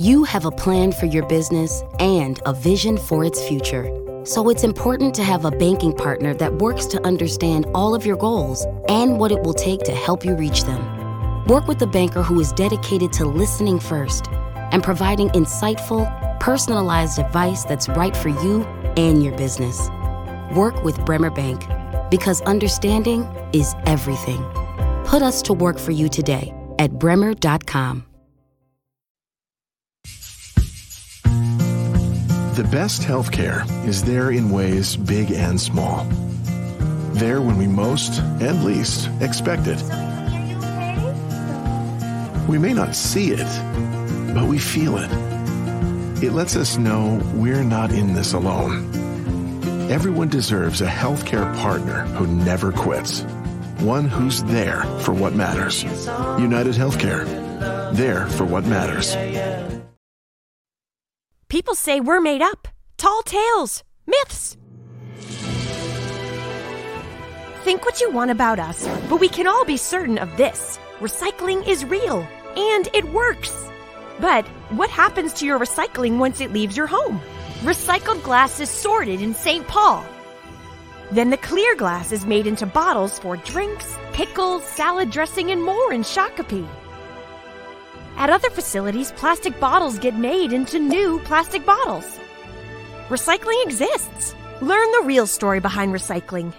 You have a plan for your business and a vision for its future. So it's important to have a banking partner that works to understand all of your goals and what it will take to help you reach them. Work with a banker who is dedicated to listening first and providing insightful, personalized advice that's right for you and your business. Work with Bremer Bank, because understanding is everything. Put us to work for you today at bremer.com. The best healthcare is there in ways big and small. There when we most and least expect it. We may not see it, but we feel it. It lets us know we're not in this alone. Everyone deserves a healthcare partner who never quits. One who's there for what matters. United Healthcare. There for what matters. People say we're made up. Tall tales. Myths. Think what you want about us, but we can all be certain of this. Recycling is real, and it works. But what happens to your recycling once it leaves your home? Recycled glass is sorted in St. Paul. Then the clear glass is made into bottles for drinks, pickles, salad dressing, and more in Shakopee. At other facilities, plastic bottles get made into new plastic bottles. Recycling exists. Learn the real story behind recycling.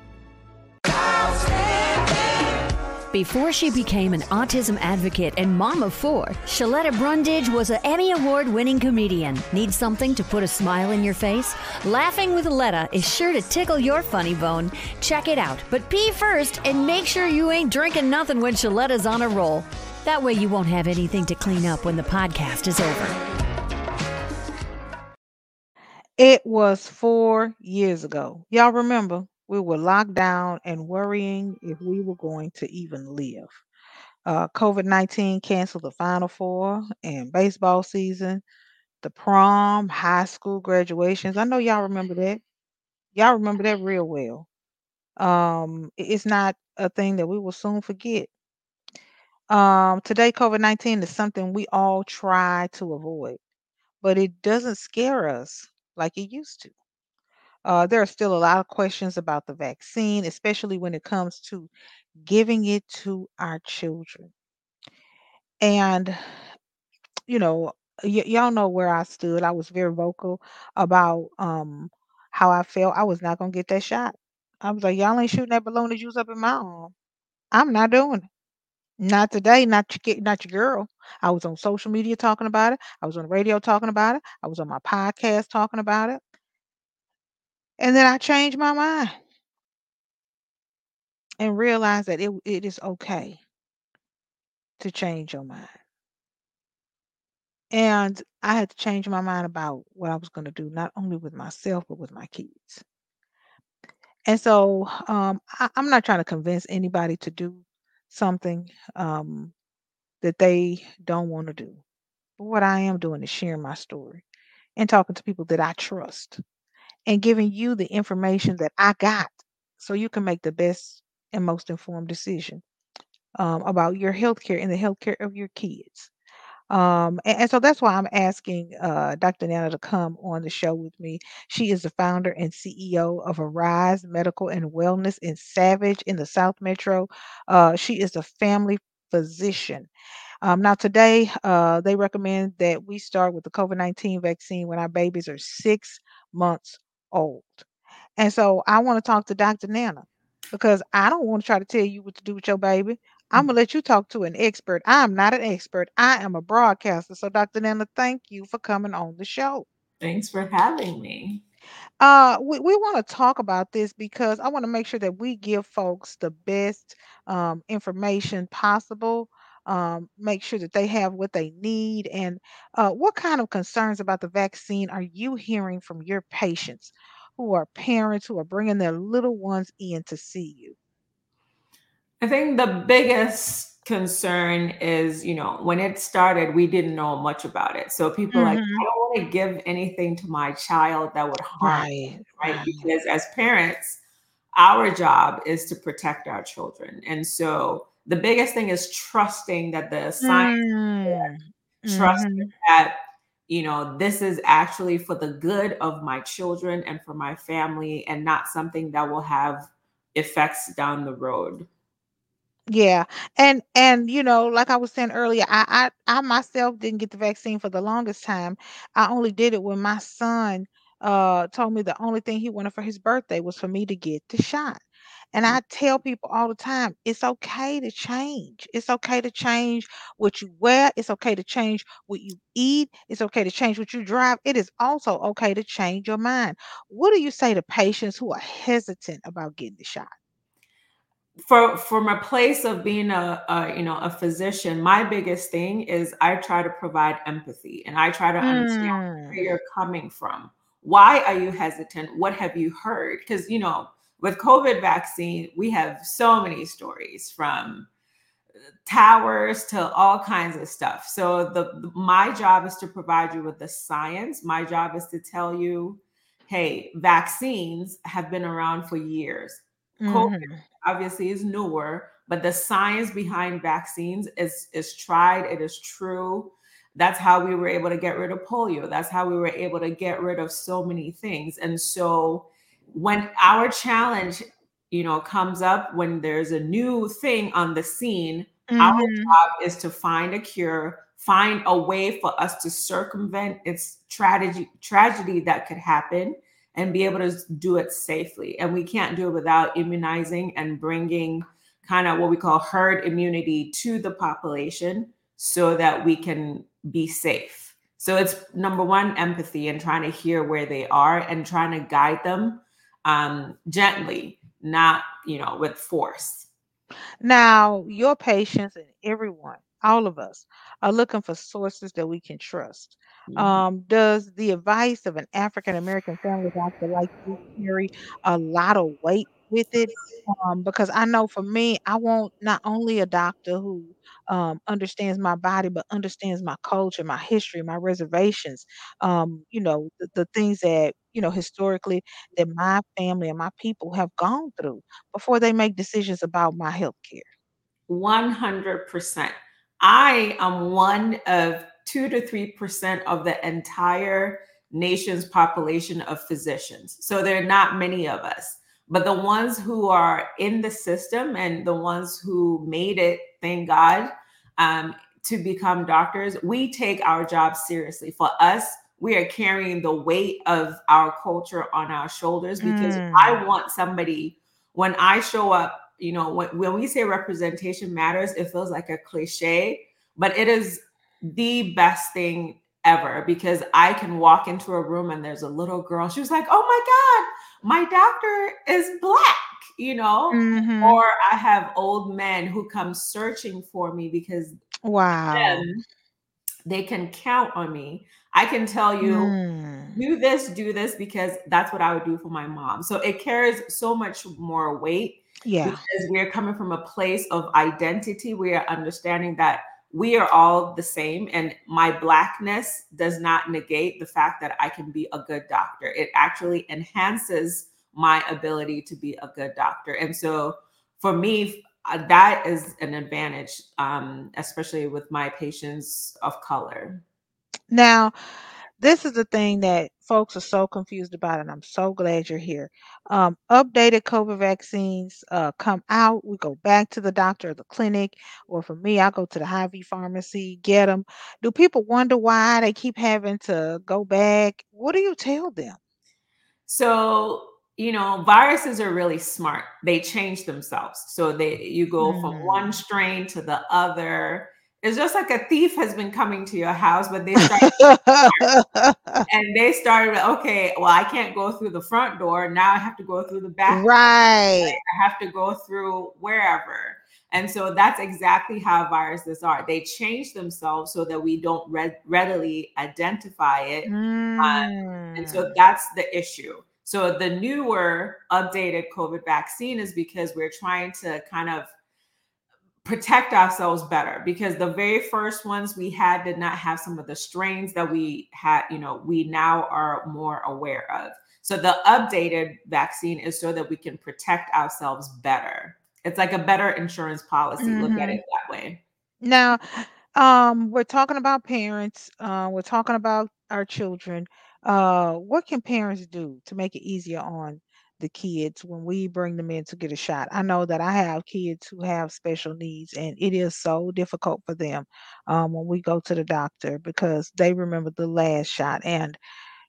Before she became an autism advocate and mom of 4, Shaletta Brundage was an Emmy Award-winning comedian. Need something to put a smile in your face? Laughing with Letta is sure to tickle your funny bone. Check it out, but pee first and make sure you ain't drinking nothing when Shaletta's on a roll. That way you won't have anything to clean up when the podcast is over. It was 4 years ago. Y'all remember? We were locked down and worrying if we were going to even live. COVID-19 canceled the Final Four and baseball season, the prom, high school graduations. I know y'all remember that. Y'all remember that real well. It's not a thing that we will soon forget. Today, COVID-19 is something we all try to avoid, but it doesn't scare us like it used to. There are still a lot of questions about the vaccine, especially when it comes to giving it to our children. And, you know, y'all know where I stood. I was very vocal about how I felt. I was not going to get that shot. I was like, y'all ain't shooting that balloon of juice up in my arm. I'm not doing it. Not today, not your girl. I was on social media talking about it. I was on the radio talking about it. I was on my podcast talking about it. And then I changed my mind and realized that it is okay to change your mind. And I had to change my mind about what I was going to do, not only with myself, but with my kids. And so I'm not trying to convince anybody to do something that they don't want to do. But what I am doing is sharing my story and talking to people that I trust and giving you the information that I got so you can make the best and most informed decision about your healthcare and the healthcare of your kids. And so that's why I'm asking Dr. Nana to come on the show with me. She is the founder and CEO of Arise Medical and Wellness in Savage in the South Metro. She is a family physician. Now, today, they recommend that we start with the COVID-19 vaccine when our babies are 6 months old. And so I want to talk to Dr. Nana because I don't want to try to tell you what to do with your baby. I'm going to let you talk to an expert. I'm not an expert. I am a broadcaster. So, Dr. Nana, thank you for coming on the show. Thanks for having me. We want to talk about this because I want to make sure that we give folks the best information possible. Make sure that they have what they need. And what kind of concerns about the vaccine are you hearing from your patients who are parents who are bringing their little ones in to see you? I think the biggest concern is, when it started, we didn't know much about it. So people are like, I don't want to give anything to my child that would harm them, right? Because as parents, our job is to protect our children. And so the biggest thing is trusting that the science is there trusting Mhm. that, this is actually for the good of my children and for my family and not something that will have effects down the road. Yeah. And like I was saying earlier, I myself didn't get the vaccine for the longest time. I only did it when my son told me the only thing he wanted for his birthday was for me to get the shot. And I tell people all the time, it's okay to change. It's okay to change what you wear. It's okay to change what you eat. It's okay to change what you drive. It is also okay to change your mind. What do you say to patients who are hesitant about getting the shot? From a place of being a physician, my biggest thing is I try to provide empathy and I try to understand Mm. where you're coming from. Why are you hesitant? What have you heard? Because with COVID vaccine, we have so many stories from towers to all kinds of stuff. So my job is to provide you with the science. My job is to tell you, hey, vaccines have been around for years. COVID Mhm. obviously is newer, but the science behind vaccines is tried, it is true. That's how we were able to get rid of polio. That's how we were able to get rid of so many things. And so when our challenge, comes up, when there's a new thing on the scene, our Mhm. job is to find a cure, find a way for us to circumvent its tragedy that could happen and be able to do it safely. And we can't do it without immunizing and bringing kind of what we call herd immunity to the population so that we can be safe. So it's number one, empathy and trying to hear where they are and trying to guide them gently, not, with force. Now, your patients and everyone, all of us, are looking for sources that we can trust. Mhm. Does the advice of an African American family doctor like you carry a lot of weight with it? Because I know for me, I want not only a doctor who understands my body, but understands my culture, my history, my reservations, the things that, historically that my family and my people have gone through before they make decisions about my health care. 100%. I am one of 2 to 3% of the entire nation's population of physicians. So there are not many of us. But the ones who are in the system and the ones who made it, thank God, um, to become doctors, we take our job seriously. For us, we are carrying the weight of our culture on our shoulders because Mm, I want somebody, when I show up, when we say representation matters, it feels like a cliche, but it is the best thing ever because I can walk into a room and there's a little girl. She was like, oh my God, my doctor is Black, mhm. or I have old men who come searching for me because Wow. them, they can count on me. I can tell you, Mm. do this because that's what I would do for my mom. So it carries so much more weight Yeah. because we're coming from a place of identity. We are understanding that we are all the same, and my Blackness does not negate the fact that I can be a good doctor. It actually enhances my ability to be a good doctor. And so for me, that is an advantage, especially with my patients of color. Now, this is the thing that folks are so confused about, and I'm so glad you're here. Updated COVID vaccines come out. We go back to the doctor or the clinic, or for me, I go to the Hy-Vee pharmacy, get them. Do people wonder why they keep having to go back? What do you tell them? So, viruses are really smart. They change themselves. So you go from one Mm. strain to the other. It's just like a thief has been coming to your house, but they start and they started, okay, well, I can't go through the front door. Now I have to go through the back. Right. I have to go through wherever. And so that's exactly how viruses are. They change themselves so that we don't readily identify it. And so Mm. that's the issue. So the newer updated COVID vaccine is because we're trying to kind of protect ourselves better because the very first ones we had did not have some of the strains that we had, we now are more aware of. So the updated vaccine is so that we can protect ourselves better. It's like a better insurance policy. Look at Mhm. it that way. Now, We're talking about parents. We're talking about our children. What can parents do to make it easier on the kids when we bring them in to get a shot? I know that I have kids who have special needs, and it is so difficult for them when we go to the doctor because they remember the last shot. And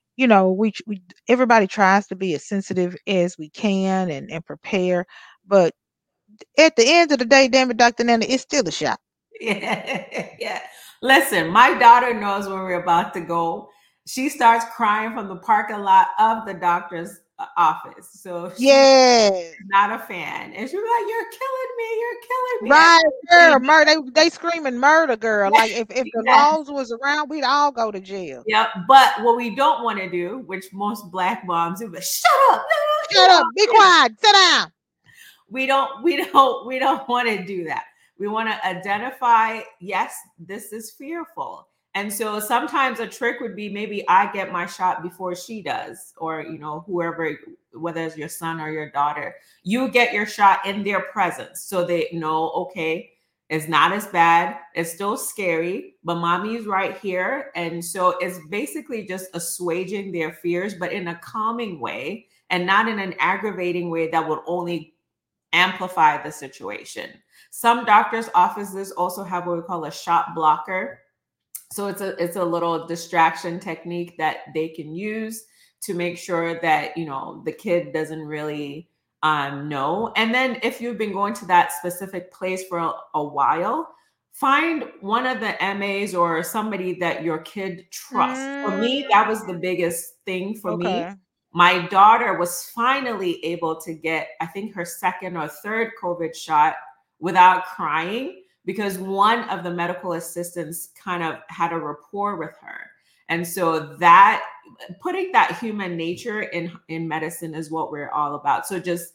we everybody tries to be as sensitive as we can and prepare, but at the end of the day, damn it, Dr. Nana, it's still a shot. Yeah, yeah. Listen, my daughter knows when we're about to go. She starts crying from the parking lot of the doctor's office. So she's Yes. not a fan. And she's like, "You're killing me. You're killing me." Right, girl, murder. They screaming murder, girl. Like if the Yes. laws was around, we'd all go to jail. Yeah, but what we don't want to do, which most Black moms do, but shut up, Shut up, be quiet, sit down. we don't want to do that. We want to identify, yes, this is fearful. And so sometimes a trick would be maybe I get my shot before she does, or whoever, whether it's your son or your daughter, you get your shot in their presence so they know, okay, it's not as bad, it's still scary, but mommy's right here. And so it's basically just assuaging their fears, but in a calming way and not in an aggravating way that would only amplify the situation. Some doctors' offices also have what we call a shot blocker. So it's a little distraction technique that they can use to make sure that the kid doesn't really know. And then if you've been going to that specific place for a while, find one of the MAs or somebody that your kid trusts. For me, that was the biggest thing for me. My daughter was finally able to get, I think, her second or third COVID shot without crying because one of the medical assistants kind of had a rapport with her. And so that putting that human nature in medicine is what we're all about. So just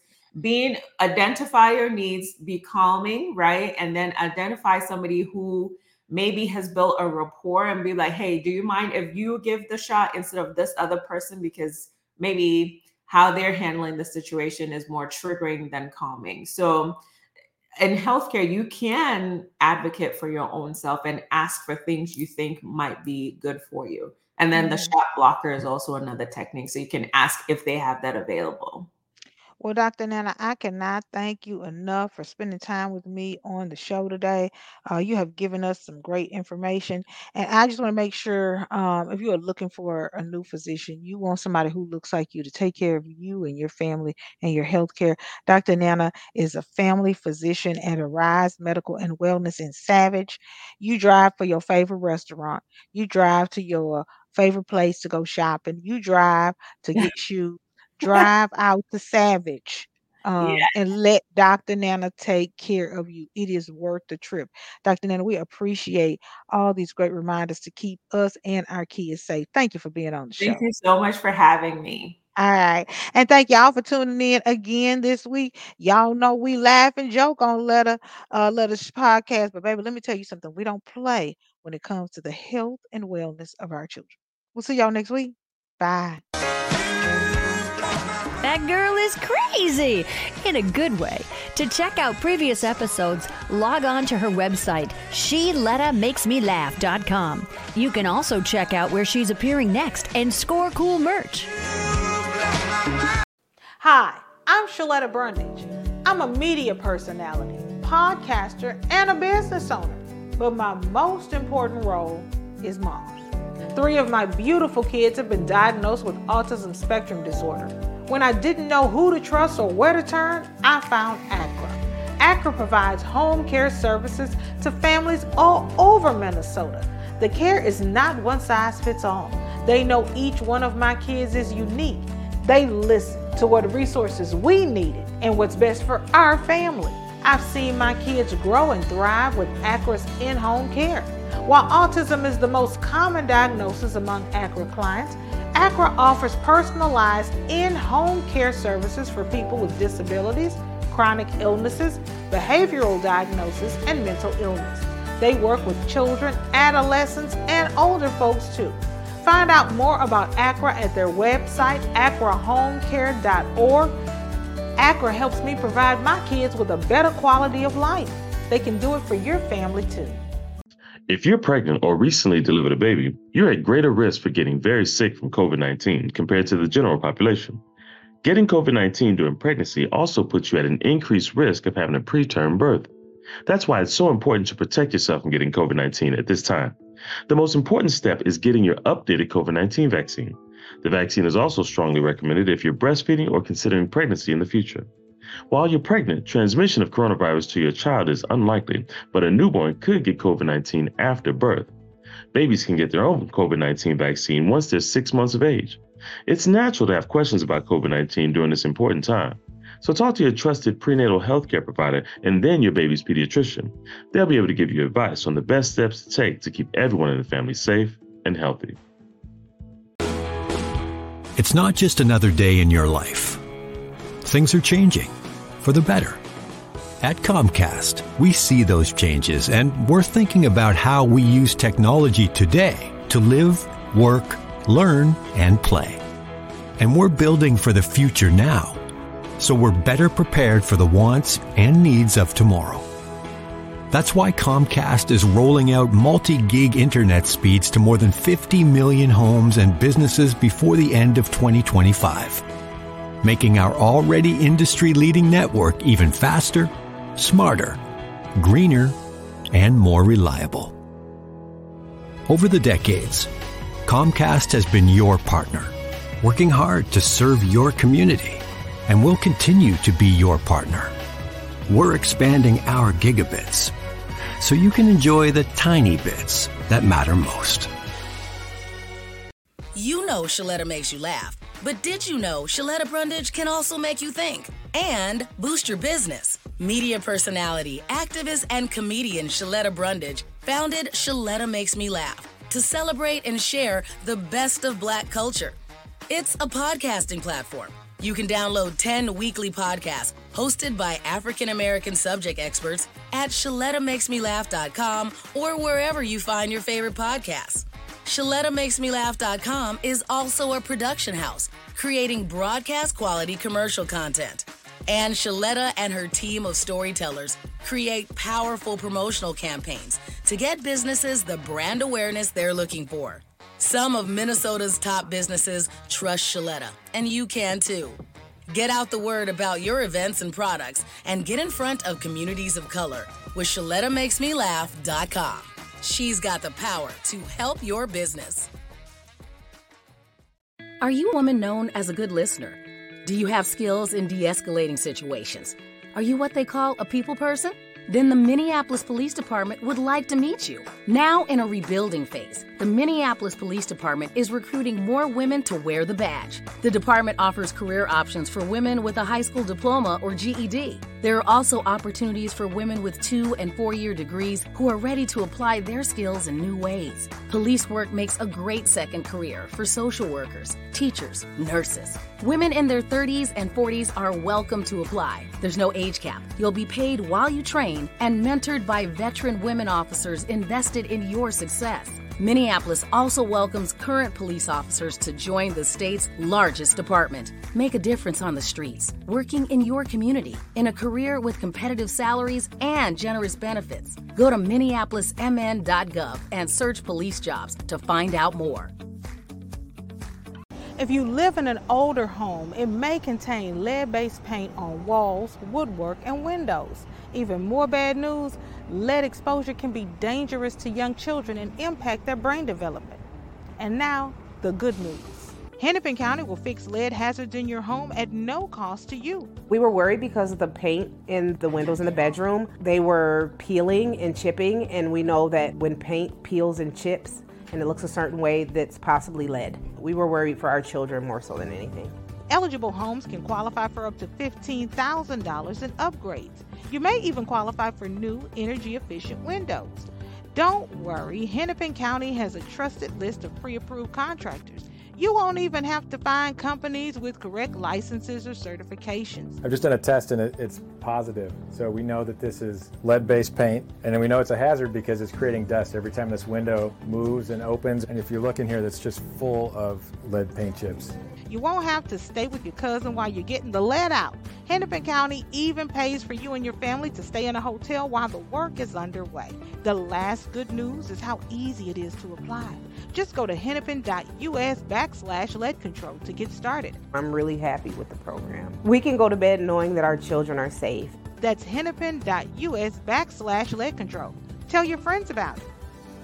identify your needs, be calming, right? And then identify somebody who maybe has built a rapport and be like, hey, do you mind if you give the shot instead of this other person? Because maybe how they're handling the situation is more triggering than calming. So in healthcare, you can advocate for your own self and ask for things you think might be good for you. And then the shot blocker is also another technique. So you can ask if they have that available. Well, Dr. Nana, I cannot thank you enough for spending time with me on the show today. You have given us some great information. And I just want to make sure if you are looking for a new physician, you want somebody who looks like you to take care of you and your family and your health care. Dr. Nana is a family physician at Arise Medical and Wellness in Savage. You drive for your favorite restaurant. You drive to your favorite place to go shopping. You drive to get shoes. Drive out to Savage Yeah. and let Dr. Nana take care of you. It is worth the trip. Dr. Nana, we appreciate all these great reminders to keep us and our kids safe. Thank you for being on the show. Thank you so much for having me. All right. And thank y'all for tuning in again this week. Y'all know we laugh and joke on Letter podcast. But baby, let me tell you something. We don't play when it comes to the health and wellness of our children. We'll see y'all next week. Bye. That girl is crazy in a good way. To check out previous episodes, log on to her website, SheLettaMakesMeLaugh.com. You can also check out where she's appearing next and score cool merch. Hi, I'm Shaletta Brundage. I'm a media personality, podcaster, and a business owner. But my most important role is mom. 3 of my beautiful kids have been diagnosed with autism spectrum disorder. When I didn't know who to trust or where to turn, I found ACRA. ACRA provides home care services to families all over Minnesota. The care is not one size fits all. They know each one of my kids is unique. They listen to what resources we needed and what's best for our family. I've seen my kids grow and thrive with ACRA's in-home care. While autism is the most common diagnosis among ACRA clients, ACRA offers personalized in-home care services for people with disabilities, chronic illnesses, behavioral diagnosis, and mental illness. They work with children, adolescents, and older folks too. Find out more about ACRA at their website, acrahomecare.org. ACRA helps me provide my kids with a better quality of life. They can do it for your family too. If you're pregnant or recently delivered a baby, you're at greater risk for getting very sick from COVID-19 compared to the general population. Getting COVID-19 during pregnancy also puts you at an increased risk of having a preterm birth. That's why it's so important to protect yourself from getting COVID-19 at this time. The most important step is getting your updated COVID-19 vaccine. The vaccine is also strongly recommended if you're breastfeeding or considering pregnancy in the future. While you're pregnant, transmission of coronavirus to your child is unlikely, but a newborn could get COVID-19 after birth. Babies can get their own COVID-19 vaccine once they're 6 months of age. It's natural to have questions about COVID-19 during this important time. So talk to your trusted prenatal healthcare provider and then your baby's pediatrician. They'll be able to give you advice on the best steps to take to keep everyone in the family safe and healthy. It's not just another day in your life. Things are changing for the better. At Comcast, we see those changes, and we're thinking about how we use technology today to live, work, learn, and play. And we're building for the future now, so we're better prepared for the wants and needs of tomorrow. That's why Comcast is rolling out multi-gig internet speeds to more than 50 million homes and businesses before the end of 2025. Making our already industry-leading network even faster, smarter, greener, and more reliable. Over the decades, Comcast has been your partner, working hard to serve your community, and will continue to be your partner. We're expanding our gigabits, so you can enjoy the tiny bits that matter most. You know Shaletta makes you laugh, but did you know Shaletta Brundage can also make you think and boost your business? Media personality, activist, and comedian Shaletta Brundage founded Shaletta Makes Me Laugh to celebrate and share the best of Black culture. It's a podcasting platform. You can download 10 weekly podcasts hosted by African-American subject experts at ShalettaMakesMeLaugh.com or wherever you find your favorite podcasts. ShalettaMakesMeLaugh.com is also a production house, creating broadcast-quality commercial content. And Shaletta and her team of storytellers create powerful promotional campaigns to get businesses the brand awareness they're looking for. Some of Minnesota's top businesses trust Shaletta, and you can too. Get out the word about your events and products and get in front of communities of color with ShalettaMakesMeLaugh.com. She's got the power to help your business. Are you a woman known as a good listener? Do you have skills in de-escalating situations? Are you what they call a people person? Then the Minneapolis Police Department would like to meet you. Now in a rebuilding phase, the Minneapolis Police Department is recruiting more women to wear the badge. The department offers career options for women with a high school diploma or GED. There are also opportunities for women with 2- and 4-year degrees who are ready to apply their skills in new ways. Police work makes a great second career for social workers, teachers, nurses. Women in their 30s and 40s are welcome to apply. There's no age cap. You'll be paid while you train and mentored by veteran women officers invested in your success. Minneapolis also welcomes current police officers to join the state's largest department. Make a difference on the streets, working in your community, in a career with competitive salaries and generous benefits. Go to minneapolismn.gov and search police jobs to find out more. If you live in an older home, it may contain lead-based paint on walls, woodwork, and windows. Even more bad news, lead exposure can be dangerous to young children and impact their brain development. And now, the good news. Hennepin County will fix lead hazards in your home at no cost to you. We were worried because of the paint in the windows in the bedroom. They were peeling and chipping, and we know that when paint peels and chips and it looks a certain way, that's possibly lead. We were worried for our children more so than anything. Eligible homes can qualify for up to $15,000 in upgrades. You may even qualify for new energy-efficient windows. Don't worry, Hennepin County has a trusted list of pre-approved contractors. You won't even have to find companies with correct licenses or certifications. I've just done a test and it's positive. So we know that this is lead-based paint, and then we know it's a hazard because it's creating dust every time this window moves and opens. And if you look in here, that's just full of lead paint chips. You won't have to stay with your cousin while you're getting the lead out. Hennepin County even pays for you and your family to stay in a hotel while the work is underway. The last good news is how easy it is to apply. Just go to hennepin.us/lead control to get started. I'm really happy with the program. We can go to bed knowing that our children are safe. That's hennepin.us/lead control. Tell your friends about it.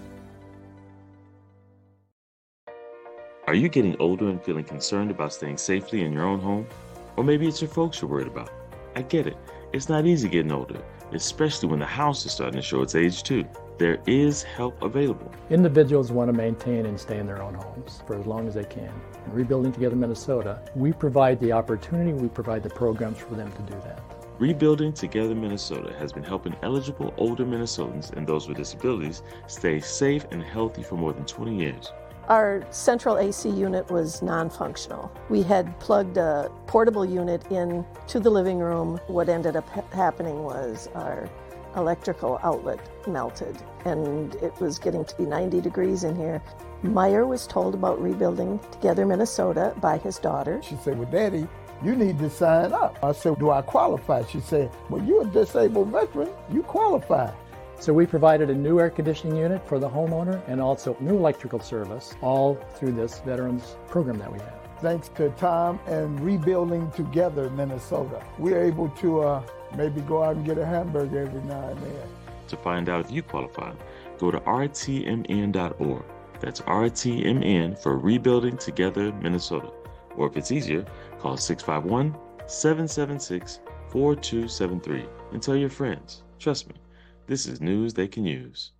Are you getting older and feeling concerned about staying safely in your own home? Or maybe it's your folks you're worried about. I get it. It's not easy getting older, especially when the house is starting to show its age too. There is help available. Individuals want to maintain and stay in their own homes for as long as they can. In Rebuilding Together Minnesota, we provide the opportunity, we provide the programs for them to do that. Rebuilding Together Minnesota has been helping eligible older Minnesotans and those with disabilities stay safe and healthy for more than 20 years. Our central AC unit was non-functional. We had plugged a portable unit in to the living room. What ended up happening was our electrical outlet melted, and it was getting to be 90 degrees in here. Meyer was told about Rebuilding Together Minnesota by his daughter. She said, well, Daddy, you need to sign up. I said, do I qualify? She said, well, you're a disabled veteran. You qualify. So we provided a new air conditioning unit for the homeowner and also new electrical service, all through this veterans program that we have. Thanks to Tom and Rebuilding Together Minnesota, we're able to maybe go out and get a hamburger every now and then. To find out if you qualify, go to rtmn.org. That's RTMN for Rebuilding Together Minnesota. Or if it's easier, call 651-776-4273 and tell your friends. Trust me, this is news they can use.